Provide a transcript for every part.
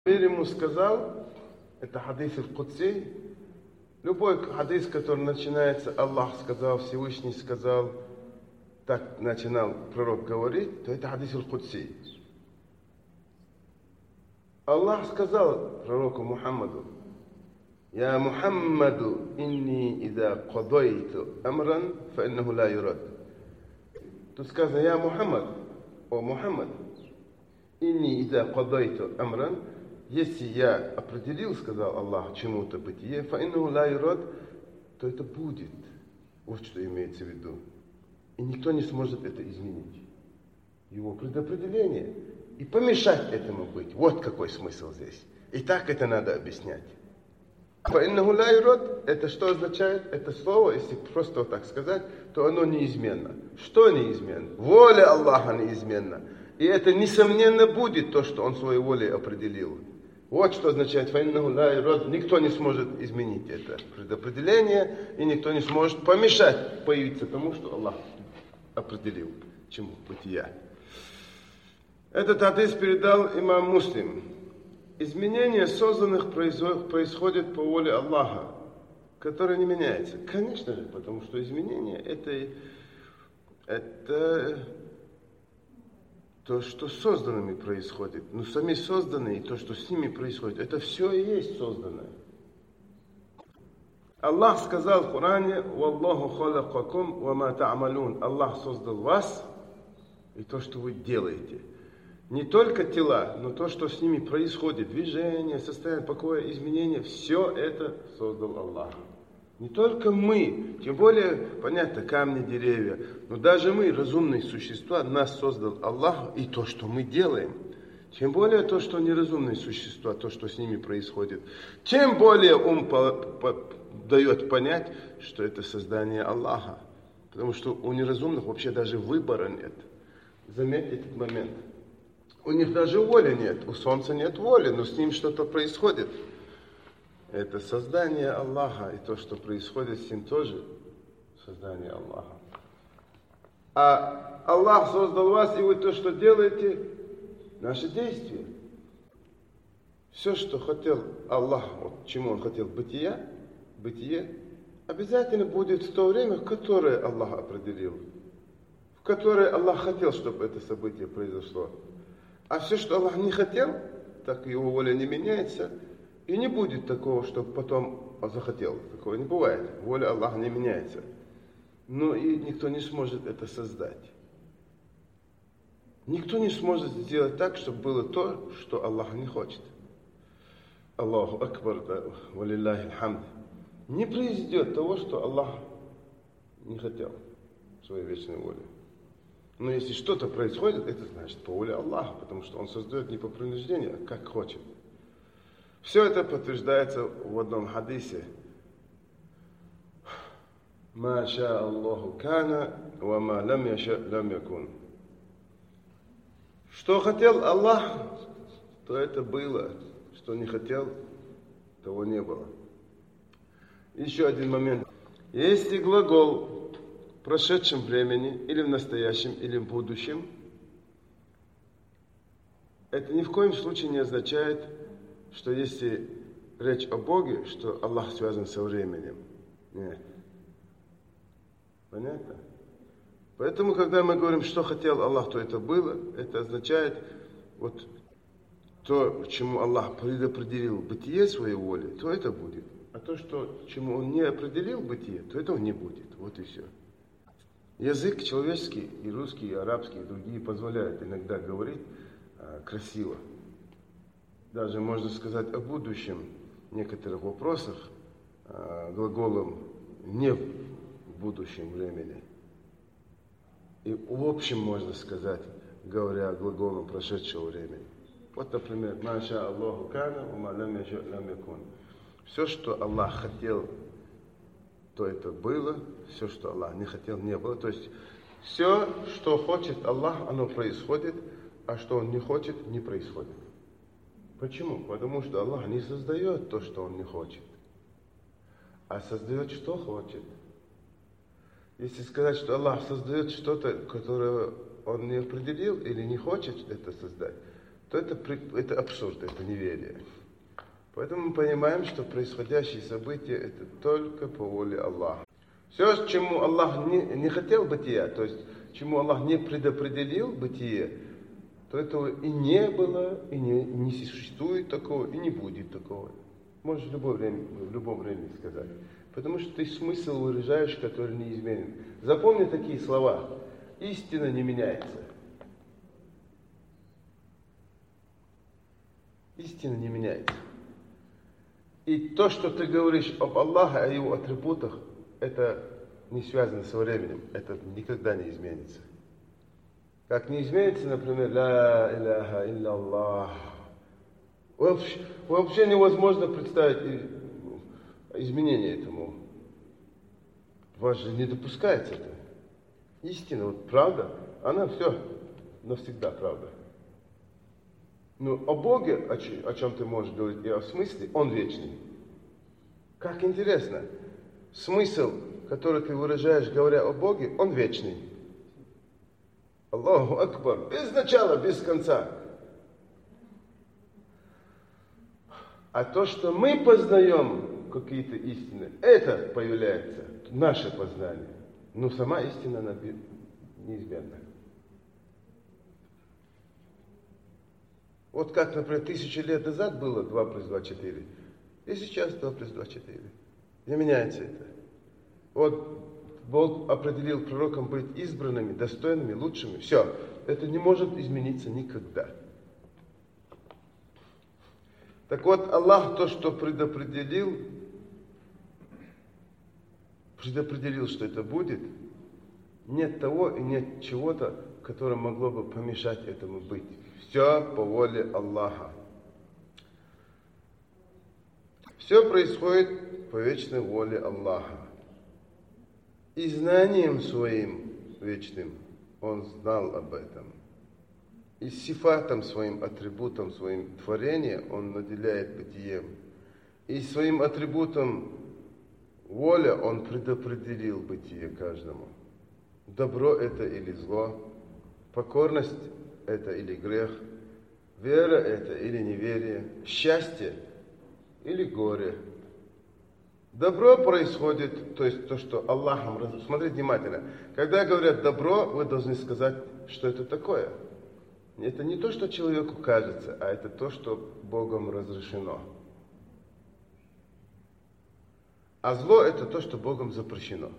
Мир ему сказал, это хадис аль-Кудси, любой хадис, который начинается Аллах сказал, Всевышний сказал, так начинал пророк говорить, то это хадис аль-Кудси. Аллах сказал пророку Мухаммаду: «Я Мухаммаду, инни ида кадайту амран, фа иннаху ла юрад». Тут сказано: «Я Мухаммад, о Мухаммад, инни ида кадайту амран». Если я определил, сказал Аллах, чему-то бытие, фа иннаху ла юрад, то это будет. Вот что имеется в виду. И никто не сможет это изменить. Его предопределение. И помешать этому быть. Вот какой смысл здесь. И так это надо объяснять. Фа иннаху ла юрад, это что означает? Это слово, если просто вот так сказать, то оно неизменно. Что неизменно? Воля Аллаха неизменна. И это несомненно будет то, что Он своей волей определил. Вот что означает фа иннаху ла юрад. Никто не сможет изменить это предопределение, и никто не сможет помешать появиться тому, что Аллах определил, чему бытия. Этот хадис передал имам Муслим. Изменения созданных происходят по воле Аллаха, которая не меняется. Конечно же, потому что изменения это то, что с созданными происходит. Но сами созданные и то, что с ними происходит, это все и есть созданное. Аллах сказал в Коране: «Валлаху халакакум ва ма та'малун». Аллах создал вас и то, что вы делаете. Не только тела, но то, что с ними происходит. Движение, состояние покоя, изменения. Все это создал Аллах. Не только мы, тем более, понятно, камни, деревья, но даже мы, разумные существа, нас создал Аллах, и то, что мы делаем. Тем более то, что неразумные существа, то, что с ними происходит. Тем более ум дает понять, что это создание Аллаха. Потому что у неразумных вообще даже выбора нет. Заметьте этот момент. У них даже воли нет. У солнца нет воли, но с ним что-то происходит. Это создание Аллаха, и то, что происходит с ним, тоже создание Аллаха. А Аллах создал вас, и вы то, что делаете, наши действия. Все, что хотел Аллах, вот чему Он хотел бытие, обязательно будет в то время, которое Аллах определил, в которое Аллах хотел, чтобы это событие произошло. А все, что Аллах не хотел, так Его воля не меняется. И не будет такого, чтобы потом захотел. Такого не бывает. Воля Аллаха не меняется. Но и никто не сможет это создать. Никто не сможет сделать так, чтобы было то, что Аллах не хочет. Аллаху Акбар, валиллахи алхамд. Не произойдет того, что Аллах не хотел в своей вечной воле. Но если что-то происходит, это значит по воле Аллаха, потому что Он создает не по принуждению, а как хочет. Все это подтверждается в одном хадисе. «Ма ша Аллаху кана, ва ма лам яша лам якун». Что хотел Аллах, то это было. Что не хотел, того не было. Еще один момент. Если глагол в прошедшем времени, или в настоящем, или в будущем, это ни в коем случае не означает, что если речь о Боге, что Аллах связан со временем. Нет. Понятно? Поэтому, когда мы говорим, что хотел Аллах, то это было, это означает вот то, чему Аллах предопределил бытие своей воли, то это будет. А то, чему Он не определил бытие, то этого не будет. Вот и все. Язык человеческий, и русский, и арабский, и другие позволяют иногда говорить красиво. Даже можно сказать о будущем в некоторых вопросах глаголом не в будущем времени. И в общем можно сказать, говоря глаголом прошедшего времени. Вот, например, «Ма ша Аллаху кана, ва ма лам яша лам якун». Все, что Аллах хотел, то это было. Все, что Аллах не хотел, не было. То есть все, что хочет Аллах, оно происходит, а что Он не хочет, не происходит. Почему? Потому что Аллах не создает то, что Он не хочет, а создает, что хочет. Если сказать, что Аллах создает что-то, которое Он не определил или не хочет это создать, то это абсурд, это неверие. Поэтому мы понимаем, что происходящие события это только по воле Аллаха. Все, чему Аллах не хотел бытия, то есть чему Аллах не предопределил бытие, то этого и не было, и не существует такого, и не будет такого. Можешь в любом времени сказать. Потому что ты смысл выражаешь, который неизменен. Запомни такие слова. Истина не меняется. Истина не меняется. И то, что ты говоришь об Аллахе, о его атрибутах, это не связано со временем. Это никогда не изменится. Как не изменится, например, «Ла иляха илля Аллах». Вообще невозможно представить изменение этому. Вас же не допускается это. Истина, вот правда, она все навсегда правда. Но о Боге, о чем ты можешь говорить, и о смысле, Он вечный. Как интересно. Смысл, который ты выражаешь, говоря о Боге, Он вечный. Аллаху Акбар. Без начала, без конца. А то, что мы познаем какие-то истины, это появляется, наше познание. Но сама истина, она неизменна. Вот как, например, 1000 лет назад было 2 плюс 2 4. И сейчас 2 плюс 2 4. Не меняется это. Вот Бог определил пророкам быть избранными, достойными, лучшими. Все. Это не может измениться никогда. Так вот, Аллах то, что предопределил, что это будет, нет того и нет чего-то, которое могло бы помешать этому быть. Все по воле Аллаха. Все происходит по вечной воле Аллаха. И знанием своим вечным Он знал об этом. И сифатом своим, атрибутом своим творения Он наделяет бытием. И своим атрибутом воля Он предопределил бытие каждому. Добро это или зло, покорность это или грех, вера это или неверие, счастье или горе. Добро происходит, то есть то, что Аллахом... Смотрите внимательно. Когда говорят добро, вы должны сказать, что это такое. Это не то, что человеку кажется, а это то, что Богом разрешено. А зло это то, что Богом запрещено.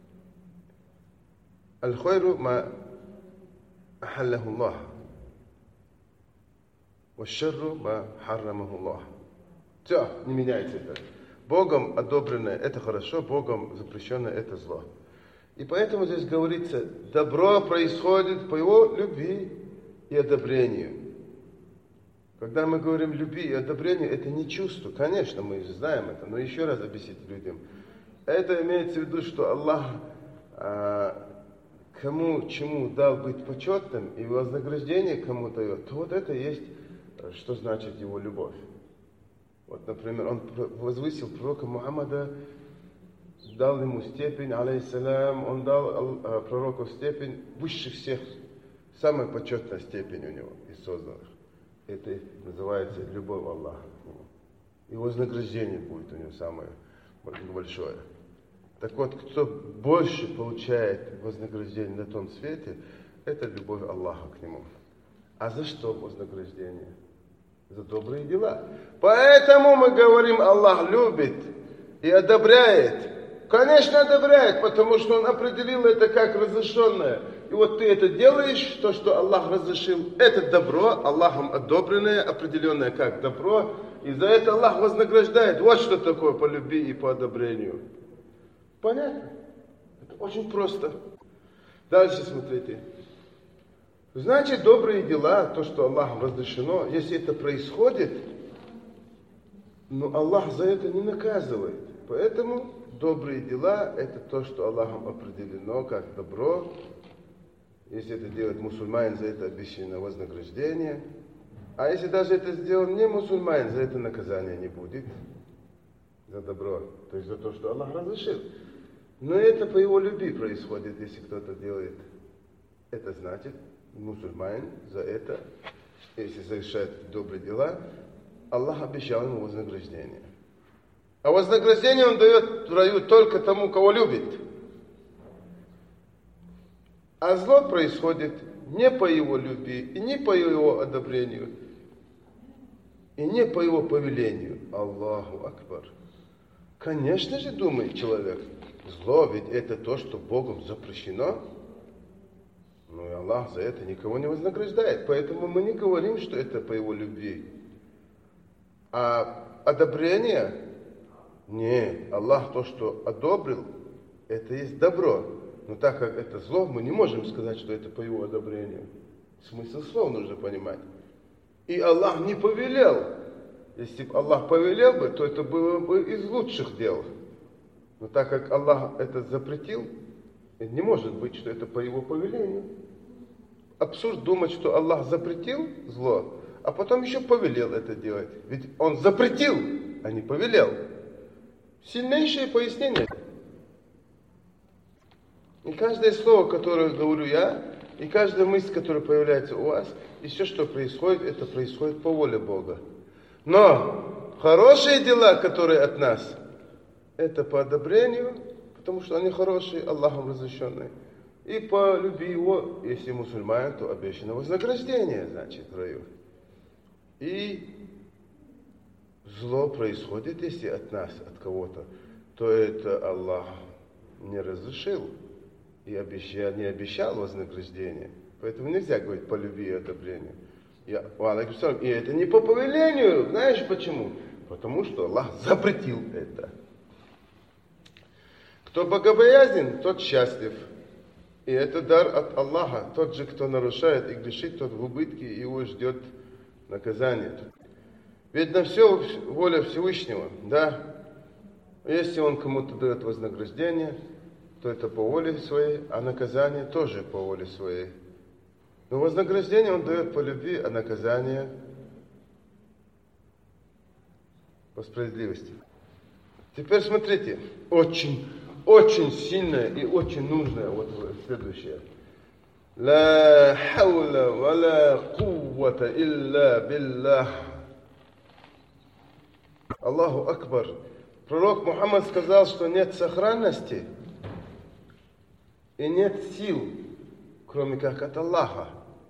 Аль-хайру ма ахаллаху Аллах. Ва-шарру ма харрамаху Аллах. Все, не меняется это. Богом одобренное это хорошо, Богом запрещенное это зло. И поэтому здесь говорится, добро происходит по Его любви и одобрению. Когда мы говорим любви и одобрению, это не чувство. Конечно, мы же знаем это, но еще раз объяснить людям. Это имеется в виду, что Аллах кому чему дал быть почетным и вознаграждение кому дает, то вот это есть, что значит Его любовь. Вот, например, Он возвысил пророка Мухаммада, дал ему степень, алейхиссалям, Он дал пророку степень выше всех, самая почетная степень у него из созданных. Это называется любовь Аллаха. И вознаграждение будет у него самое большое. Так вот, кто больше получает вознаграждение на том свете, это любовь Аллаха к нему. А за что вознаграждение? За добрые дела. Поэтому мы говорим, Аллах любит и одобряет. Конечно, одобряет, потому что Он определил это как разрешенное. И вот ты это делаешь, то, что Аллах разрешил, это добро, Аллахом одобренное, определенное как добро. И за это Аллах вознаграждает. Вот что такое по любви и по одобрению. Понятно? Это очень просто. Дальше смотрите. Значит, добрые дела, то, что Аллахом разрешено, если это происходит, но Аллах за это не наказывает. Поэтому добрые дела, это то, что Аллахом определено как добро. Если это делает мусульманин, за это обещано вознаграждение. А если даже это сделал не мусульманин, за это наказания не будет. За добро. То есть за то, что Аллах разрешил. Но это по Его любви происходит, если кто-то делает. Это значит, мусульманин за это если совершает добрые дела, Аллах обещал ему вознаграждение. А вознаграждение Он дает в раю только тому, кого любит. А зло происходит не по его любви, и не по его одобрению, и не по его повелению. Аллаху Акбар. Конечно же, думает человек, зло ведь это то, что Богом запрещено. Но и Аллах за это никого не вознаграждает. Поэтому мы не говорим, что это по его любви. А одобрение, не, Аллах то, что одобрил, это есть добро. Но так как это зло, мы не можем сказать, что это по его одобрению. Смысл слов нужно понимать. И Аллах не повелел. Если бы Аллах повелел бы, то это было бы из лучших дел. Но так как Аллах это запретил, не может быть, что это по его повелению. Абсурд думать, что Аллах запретил зло, а потом еще повелел это делать. Ведь Он запретил, а не повелел. Сильнейшее пояснение. И каждое слово, которое говорю я, и каждая мысль, которая появляется у вас, и все, что происходит, это происходит по воле Бога. Но хорошие дела, которые от нас, это по одобрению, потому что они хорошие, Аллахом разрешенные. И по любви Его, если мусульманин, то обещано вознаграждение, значит, в раю. И зло происходит, если от нас, от кого-то, то это Аллах не разрешил и не обещал вознаграждение. Поэтому нельзя говорить по любви и одобрению. И это не по повелению. Знаешь почему? Потому что Аллах запретил это. Кто богобоязнен, тот счастлив. И это дар от Аллаха. Тот же, кто нарушает и грешит, тот в убытке, и его ждет наказание. Ведь на все воля Всевышнего, да? Если Он кому-то дает вознаграждение, то это по воле своей, а наказание тоже по воле своей. Но вознаграждение Он дает по любви, а наказание по справедливости. Теперь смотрите, очень сильное и очень нужное, вот следующее. Ла хаула ва ла куввата илля биллах. Аллаху Акбар. Пророк Мухаммад сказал, что нет сохранности и нет сил, кроме как от Аллаха.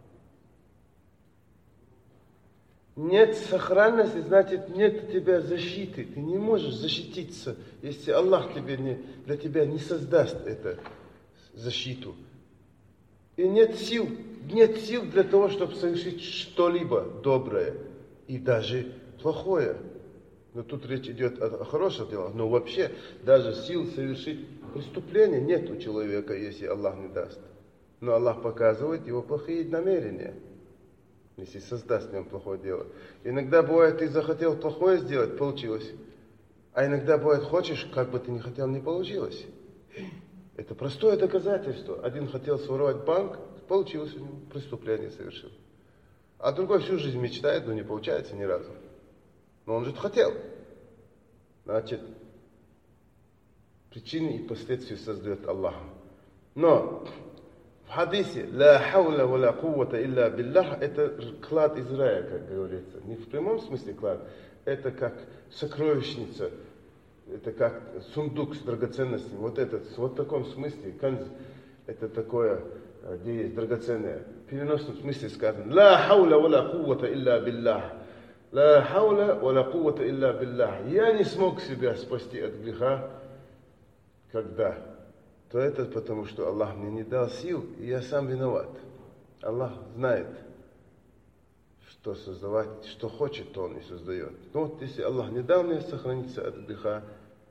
Нет сохранности, значит, нет у тебя защиты. Ты не можешь защититься, если Аллах для тебя не создаст эту защиту. И нет сил для того, чтобы совершить что-либо доброе и даже плохое. Но тут речь идет о хороших делах. Но вообще, даже сил совершить преступление нет у человека, если Аллах не даст. Но Аллах показывает его плохие намерения, если создаст в нем плохое дело. Иногда бывает, ты захотел плохое сделать, получилось. А иногда бывает, хочешь, как бы ты ни хотел, не получилось. Это простое доказательство. Один хотел своровать банк, получилось у него, преступление совершил. А другой всю жизнь мечтает, но не получается ни разу. Но он же хотел. Значит, причины и последствия создает Аллах. Но в хадисе «Ла хауля ва ла куввата илля биллах» это клад из рая, как говорится. Не в прямом смысле клад. Это как сокровищница. Это как сундук с драгоценностями. Вот в таком смысле. Канз – это такое, где есть драгоценное. В переносном смысле сказано «Ла хауля ва ла куввата илля биллах». «Ла хауля ва ла куввата илля биллах». Я не смог себя спасти от греха, когда? То это потому, что Аллах мне не дал сил, и я сам виноват. Аллах знает, что создавать, что хочет, то Он и создает. Но вот если Аллах не дал мне сохраниться от греха,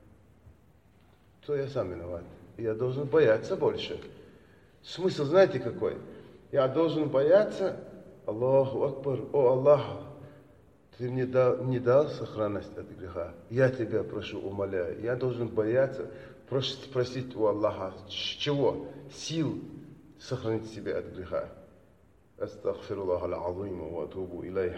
то я сам виноват. И я должен бояться больше. Смысл знаете какой? Я должен бояться, Аллаху Акбар, о Аллах, Ты мне не дал сохранность от греха. Я Тебя прошу, умоляю. Я должен бояться, просить у Аллаха, чего? Сил сохранить себя от греха. Астагфируллах аль-азима ва атубу илейха.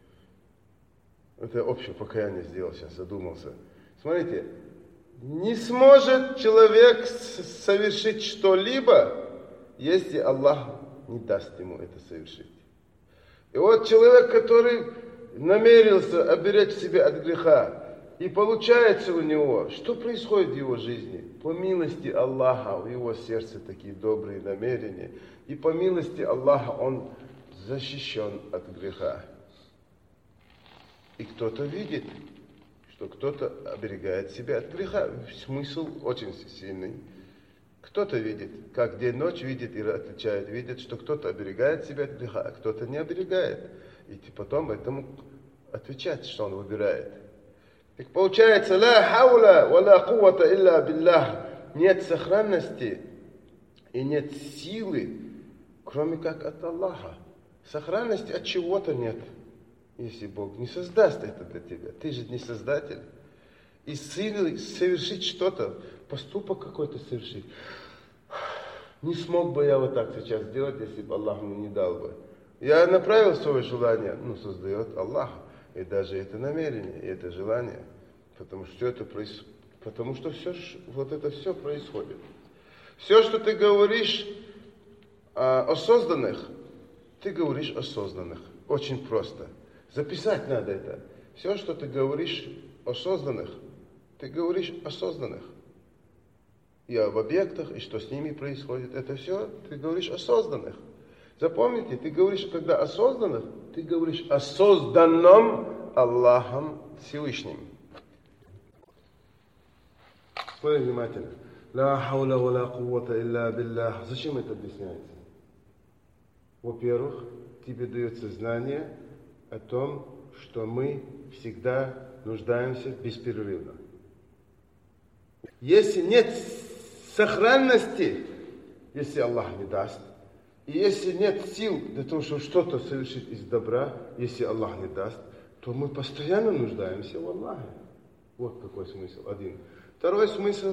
Это общее покаяние сделал, сейчас задумался. Смотрите, не сможет человек совершить что-либо, если Аллах не даст ему это совершить. И вот человек, который намерился оберечь себя от греха, и получается у него, что происходит в его жизни? По милости Аллаха в его сердце такие добрые намерения, и по милости Аллаха он защищен от греха. И кто-то видит, что кто-то оберегает себя от греха. Смысл очень сильный. Кто-то видит, как день-ночь видит и отличает, видит, что кто-то оберегает себя от греха, а кто-то не оберегает. И потом этому отвечать, что он выбирает. Так получается, ла хаула ва ла куввата илля биллах. Нет сохранности и нет силы, кроме как от Аллаха. Сохранности от чего-то нет, если Бог не создаст это для тебя. Ты же не создатель. И силы совершить что-то, поступок какой-то совершить. Не смог бы я вот так сейчас сделать, если бы Аллах мне не дал бы. Я направил свое желание, создает Аллах. И даже это намерение, и это желание. Потому что это все происходит. Все, что ты говоришь о созданных, ты говоришь о созданных. Очень просто. Записать надо это. Все, что ты говоришь о созданных, ты говоришь о созданных. И об объектах, и что с ними происходит. Это все ты говоришь о созданных. Запомните, ты говоришь, когда о созданных, ты говоришь о созданном Аллахом Всевышним. Смотри внимательно. Ла хауля ва ла куввата илля биллах. Зачем это объясняется? Во-первых, тебе дается знание о том, что мы всегда нуждаемся беспрерывно. Если нет сохранности, если Аллах не даст, и если нет сил для того, чтобы что-то совершить из добра, если Аллах не даст, то мы постоянно нуждаемся в Аллахе. Вот какой смысл. Один. Второй смысл.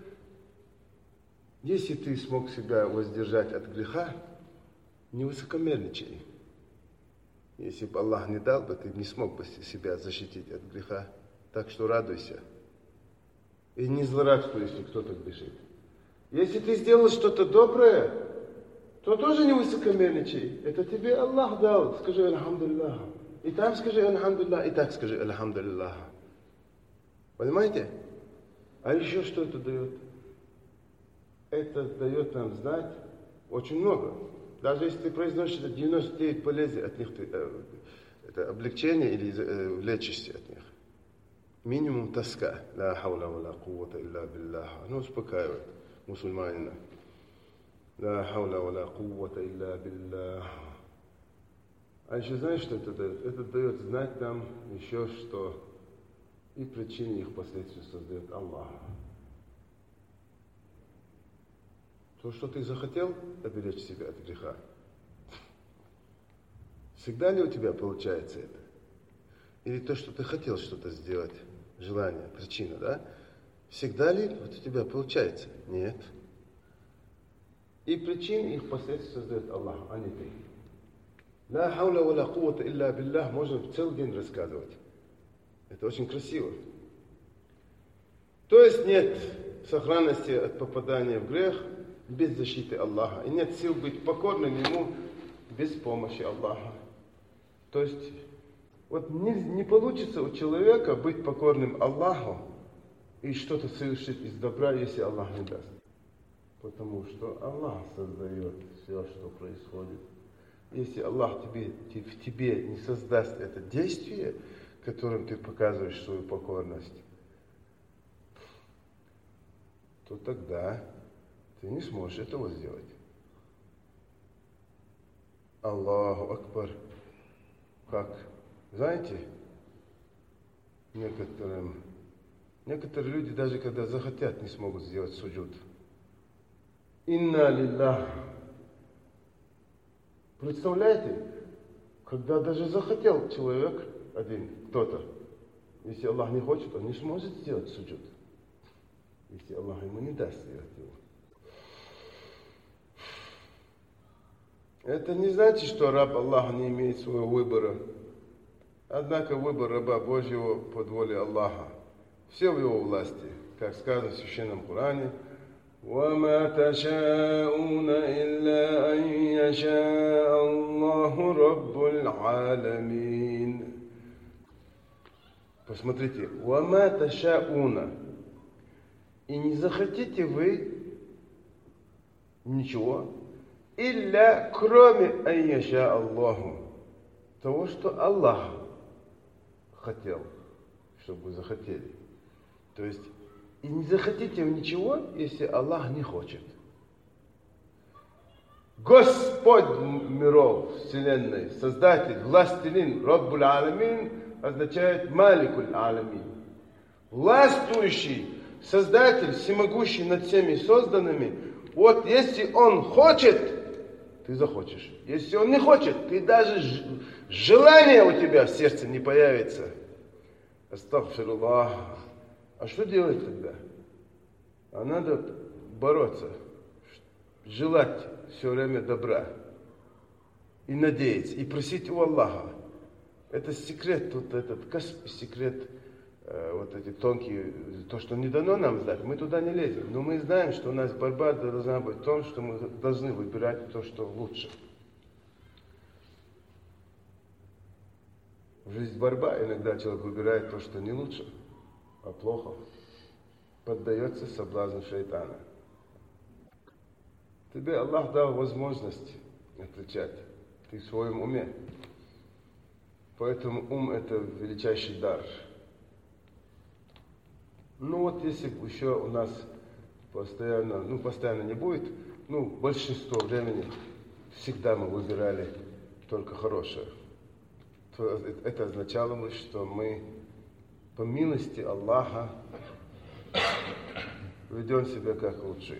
Если ты смог себя воздержать от греха, не высокомерничай. Если бы Аллах не дал бы, ты не смог бы себя защитить от греха. Так что радуйся. И не злорадствуй, если кто-то грешит. Если ты сделал что-то доброе, то тоже не высокомерничай. Это тебе Аллах дал. Скажи Альхамдулиллах. И там скажи Альхамдулиллах, и так скажи Альхамдулиллах. Понимаете? А еще что это дает? Это дает нам знать очень много. Даже если ты произносишь это 99 полезий от них, это облегчение или лечишься от них. Минимум тоска. Ла хауля ва ла куввата илля биллах. Оно успокаивает мусульманина. Ла хауля ва ла куввата илля биллах. А еще знаешь, что это дает? Это дает знать нам еще, что и причины их последствий создает Аллах. То, что ты захотел оберечь себя от греха. Всегда ли у тебя получается это? Или то, что ты хотел что-то сделать, желание, причина, да? Всегда ли вот у тебя получается? Нет. И причины их последствий создает Аллах, а не ты. Ла хауля ва ла куввата илля биллах можно целый день рассказывать. Это очень красиво. То есть нет сохранности от попадания в грех без защиты Аллаха. И нет сил быть покорным Ему без помощи Аллаха. То есть вот не получится у человека быть покорным Аллаху и что-то совершить из добра, если Аллах не даст. Потому что Аллах создает все, что происходит. Если Аллах в тебе не создаст это действие, которым ты показываешь свою покорность, то тогда ты не сможешь этого сделать. Аллаху Акбар. Как? Знаете, некоторые люди, даже когда захотят, не смогут сделать суджуд. Инна лиллах. Представляете, когда даже захотел человек один, кто-то, если Аллах не хочет, он не сможет сделать суджуд. Если Аллах ему не даст сделать его. Это не значит, что раб Аллаха не имеет своего выбора. Однако выбор раба Божьего под волей Аллаха. Все в его власти. Как сказано в Священном Коране, وما تشاءون إلا أن يشاء الله رب العالمين. Посмотрите, وما تشاءون. И не захотите вы ничего, илля кроме أن يشاء الله, того, что Аллах хотел, чтобы вы захотели. То есть, и не захотите ничего, если Аллах не хочет. Господь миров, вселенной, Создатель, Властелин, Раббуль Аламин означает Маликуль Аламин. Властвующий, Создатель, всемогущий над всеми созданными. Вот если Он хочет, ты захочешь. Если Он не хочет, ты даже желание у тебя в сердце не появится. Астагфируллах. А что делать тогда? А надо бороться, желать все время добра и надеяться, и просить у Аллаха. Это секрет, тут этот секрет, вот эти тонкие, то, что не дано нам знать, мы туда не лезем. Но мы знаем, что у нас борьба должна быть в том, что мы должны выбирать то, что лучше. В жизни борьба, иногда человек выбирает то, что не лучше, а плохо. Поддается соблазну шайтана. Тебе Аллах дал возможность отличать. Ты в своем уме. Поэтому ум — это величайший дар. Ну вот если еще у нас постоянно не будет, большинство времени всегда мы выбирали только хорошее, то это означало бы, что мы по милости Аллаха ведем себя как лучшие.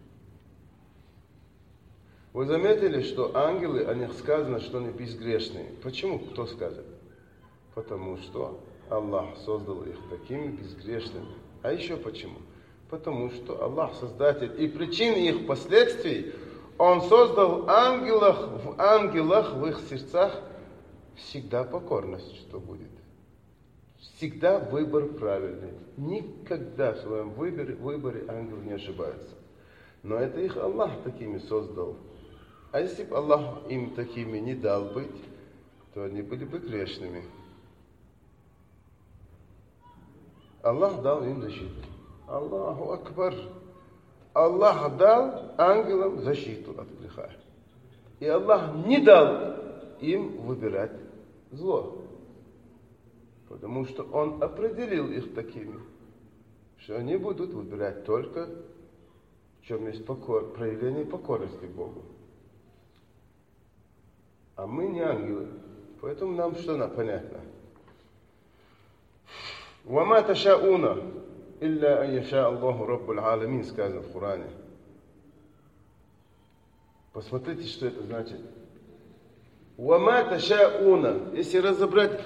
Вы заметили, что ангелы, о них сказано, что они безгрешные. Почему? Кто скажет? Потому что Аллах создал их такими безгрешными. А еще почему? Потому что Аллах Создатель. И причина их последствий, Он создал в ангелах, в их сердцах всегда покорность, что будет. Всегда выбор правильный. Никогда в своем выборе ангел не ошибается. Но это их Аллах такими создал. А если бы Аллах им такими не дал быть, то они были бы грешными. Аллах дал им защиту. Аллаху Акбар. Аллах дал ангелам защиту от греха. И Аллах не дал им выбирать зло. Потому что Он определил их такими, что они будут выбирать только, в чем есть проявление покорности к Богу. А мы не ангелы. Поэтому нам что понятно? وَمَا تَشَاءُونَ إِلَّا أَن يَشَاءَ اللَّهُ رَبُّ الْعَالَمِينَ сказано в Коране. Посмотрите, что это значит. وَمَا تَشَاءُونَ. Если разобрать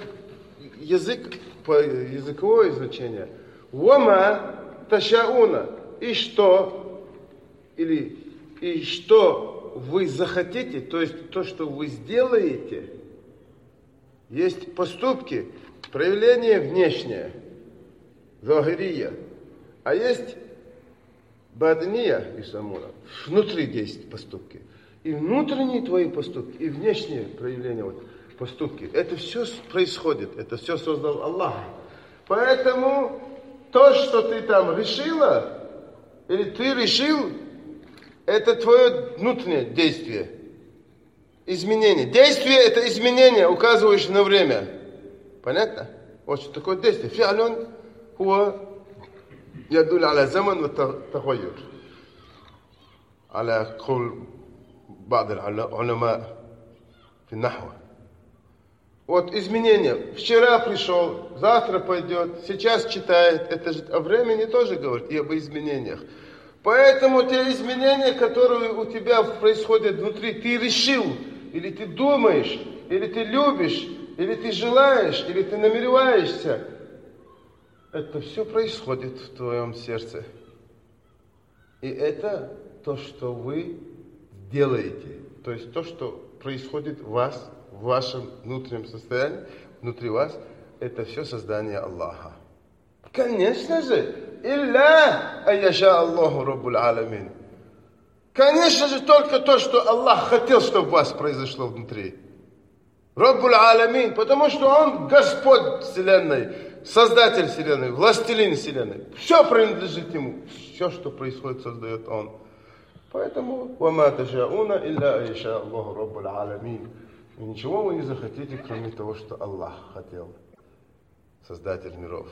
языковое значение. وَمَا تَشَاءُونَ. И что? И что вы захотите, то есть то, что вы сделаете, есть поступки, проявление внешнее, захирия, а есть бадния и самура, внутри есть поступки. И внутренние твои поступки, и внешние проявления, поступки, это все происходит, это все создал Аллах. Поэтому то, что ты там решила, или ты решил, это твое внутреннее действие. Изменение. Действие — это изменение, указывающее на время. Понятно? Вот что такое действие. فعل هو يدل على زمن والتغير. على قول بعض العلماء في النحو. Вот изменение. Вчера пришел, завтра пойдет, сейчас читает. Это же о времени тоже говорит, и об изменениях. Поэтому те изменения, которые у тебя происходят внутри, ты решил, или ты думаешь, или ты любишь, или ты желаешь, или ты намереваешься, это все происходит в твоем сердце. И это то, что вы делаете. То есть то, что происходит в вас, в вашем внутреннем состоянии, внутри вас, это все создание Аллаха. Конечно же, илля аяша Аллаху Раббуль Аламин. Конечно же, только то, что Аллах хотел, чтобы у вас произошло внутри. Раббуль Аламин, потому что Он Господь Вселенной, Создатель Вселенной, Властелин Вселенной. Все принадлежит Ему. Все, что происходит, создает Он. Поэтому وَمَا تَشَاءُونَ إِلَّا أَيَشَاءَ اللَّهُ رَبُّ الْعَالَمِينَ. И ничего вы не захотите, кроме того, что Аллах хотел. Создатель миров.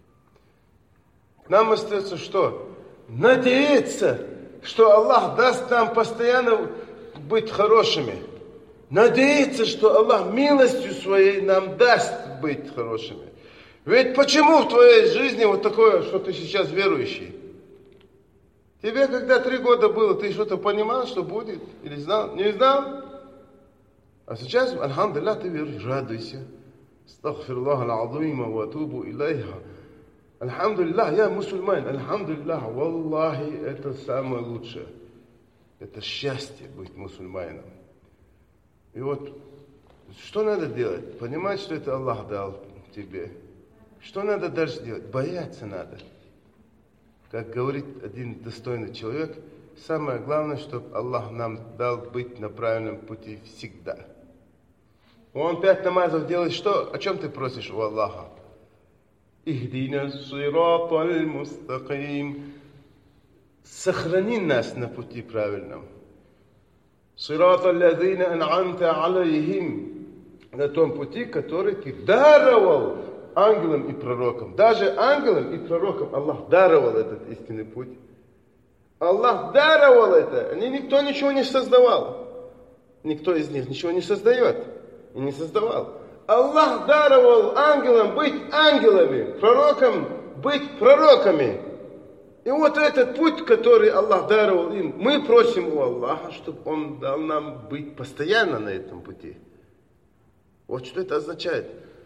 Нам остается что? Надеяться, что Аллах даст нам постоянно быть хорошими. Надеяться, что Аллах милостью своей нам даст быть хорошими. Ведь почему в твоей жизни вот такое, что ты сейчас верующий? Тебе когда 3 года было, ты что-то понимал, что будет? Или знал? Не знал? А сейчас, альхамдулилля, ты веруешь, радуйся. Астагфируллах аль-азима ва атубу илейха. Альхамдулилля, я мусульманин. Альхамдулилля, валлахи, это самое лучшее. Это счастье быть мусульманином. И вот, что надо делать? Понимать, что это Аллах дал тебе. Что надо дальше делать? Бояться надо. Как говорит один достойный человек, самое главное, чтобы Аллах нам дал быть на правильном пути всегда. Он 5 намазов делает что? О чем ты просишь у Аллаха? Ихдина сираталь мустаким. Сохрани нас на пути правильном. Сираталь лазина ан'амта алейхим. На том пути, который ты даровал ангелам и пророкам. Даже ангелам и пророкам Аллах даровал этот истинный путь. Аллах даровал это. Никто ничего не создавал. Никто из них ничего не создает. И не создавал. Аллах даровал ангелам быть ангелами, пророкам быть пророками. И вот этот путь, который Аллах даровал им, мы просим у Аллаха, чтобы Он дал нам быть постоянно на этом пути. Вот что это означает.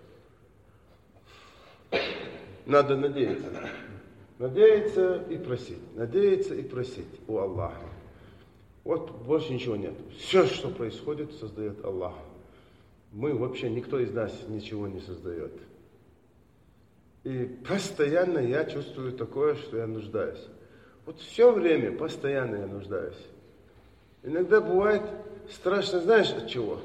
Надо надеяться. Надеяться и просить. Надеяться и просить у Аллаха. Вот больше ничего нет. Все, что происходит, создает Аллах. Мы вообще, никто из нас ничего не создает. И постоянно я чувствую такое, что я нуждаюсь. Вот все время, постоянно я нуждаюсь. Иногда бывает страшно, знаешь, от чего?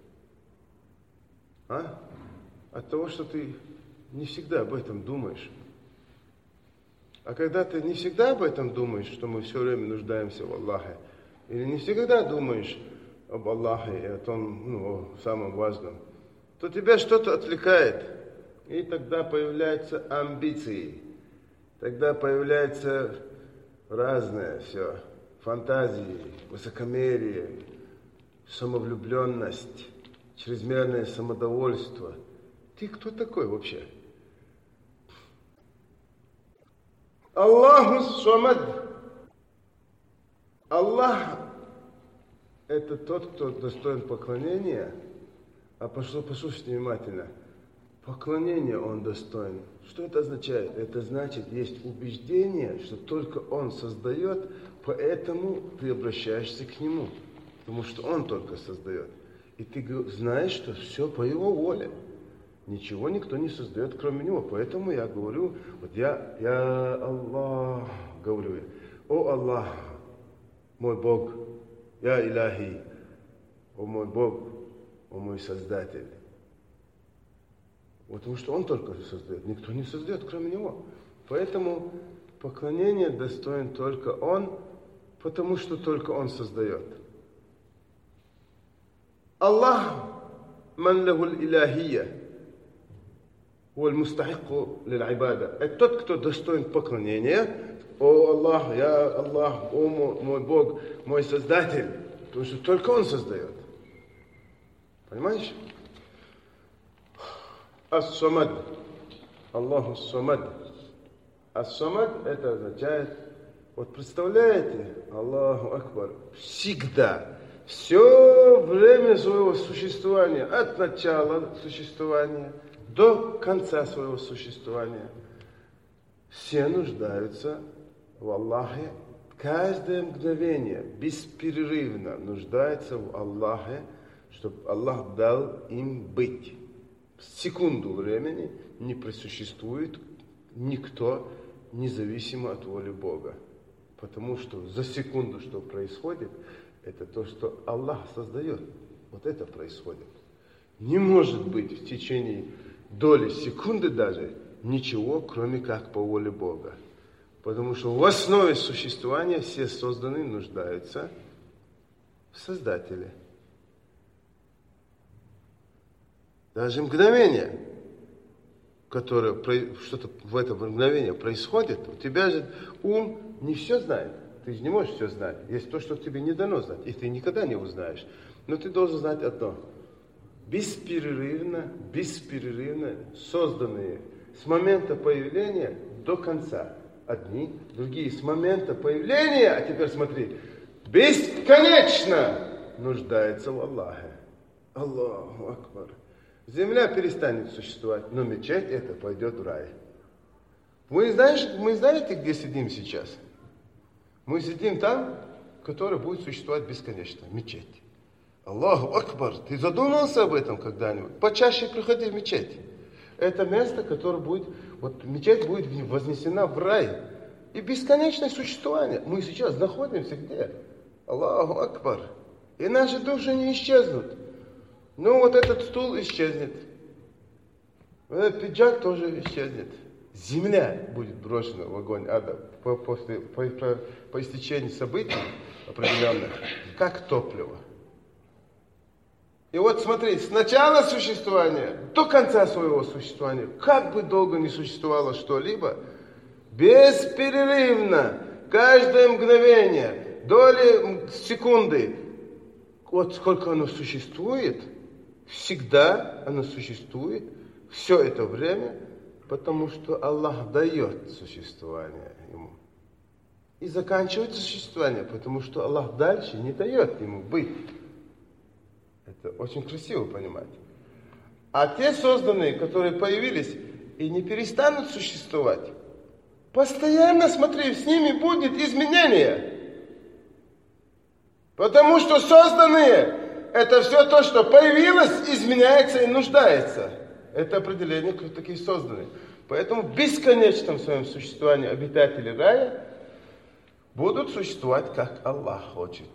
От того, что ты не всегда об этом думаешь. А когда ты не всегда об этом думаешь, что мы все время нуждаемся в Аллахе, или не всегда думаешь об Аллахе и о том, о самом важном, то тебя что-то отвлекает. И тогда появляются амбиции. Тогда появляется разное все. Фантазии, высокомерие, самовлюбленность, чрезмерное самодовольство. Ты кто такой вообще? Аллаху самад. Аллах – это тот, кто достоин поклонения. А послушайте внимательно. Поклонение Он достоин. Что это означает? Это значит, есть убеждение, что только Он создает, поэтому ты обращаешься к Нему. Потому что Он только создает. И ты знаешь, что все по Его воле. Ничего никто не создает, кроме Него. Поэтому я говорю, вот я Аллах, говорю я. О Аллах, мой Бог, я Илахи, о мой Бог, о мой Создатель. Потому что Он только создает, никто не создает, кроме Него. Поэтому поклонение достоин только Он, потому что только Он создает. Аллах, ман лахул илахия. Это тот, кто достоин поклонения. О Аллах, я Аллах, о мой Бог, мой Создатель. Потому что только Он создает. Понимаешь? Ас-Самад. Аллаху Самад. Ас-Самад это означает, вот представляете, Аллаху Акбар, всегда, все время своего существования, от начала существования до конца своего существования, все нуждаются в Аллахе. Каждое мгновение бесперерывно нуждается в Аллахе, чтобы Аллах дал им быть. Секунду времени не просуществует никто независимо от воли Бога. Потому что за секунду, что происходит, это то, что Аллах создает. Вот это происходит. Не может быть в течение доли секунды даже ничего, кроме как по воле Бога. Потому что в основе существования все созданные нуждаются в Создателе. Даже мгновение, которое что-то в это мгновение происходит, у тебя же ум не все знает. Ты же не можешь все знать. Есть то, что тебе не дано знать, и ты никогда не узнаешь. Но ты должен знать одно. Беспрерывно созданные с момента появления до конца. Одни, другие с момента появления, а теперь смотри, бесконечно нуждаются в Аллахе. Аллаху Акбар. Земля перестанет существовать, но мечеть это пойдет в рай. Мы знаете, где сидим сейчас? Мы сидим там, который будет существовать бесконечно. Мечеть. Аллаху Акбар. Ты задумался об этом когда-нибудь? Почаще приходи в мечеть. Это место, которое будет, вот мечеть будет вознесена в рай. И бесконечное существование. Мы сейчас находимся где? Аллаху Акбар. И наши души не исчезнут. Ну вот этот стул исчезнет. Этот пиджак тоже исчезнет. Земля будет брошена в огонь ада по истечении событий определенных, как топливо. И вот смотри, с начала существования до конца своего существования, как бы долго ни существовало что-либо, беспрерывно, каждое мгновение, доли секунды, вот сколько оно существует, всегда оно существует, все это время, потому что Аллах дает существование ему. И заканчивается существование, потому что Аллах дальше не дает ему быть. Это очень красиво понимать. А те созданные, которые появились и не перестанут существовать, постоянно, смотри, с ними будет изменение. Потому что созданные, это все то, что появилось, изменяется и нуждается. Это определение, кто такие созданные. Поэтому в бесконечном своем существовании обитатели рая будут существовать, как Аллах хочет.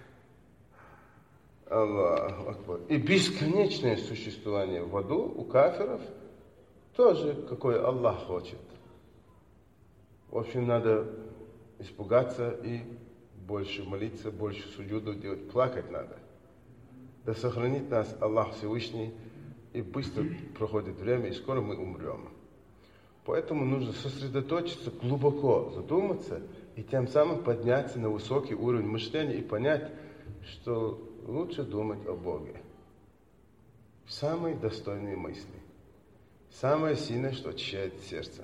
Аллаху Акбар. И бесконечное существование в аду у кафиров тоже, какое Аллах хочет. В общем, надо испугаться и больше молиться, больше суджудов делать. Плакать надо. Да сохранит нас Аллах Всевышний, и быстро проходит время, и скоро мы умрем. Поэтому нужно сосредоточиться, глубоко задуматься, и тем самым подняться на высокий уровень мышления и понять, что лучше думать о Боге. Самые достойные мысли. Самое сильное, что очищает сердце.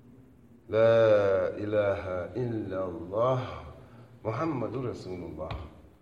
Ла иляха илля Аллах, Мухаммаду Расулуллах.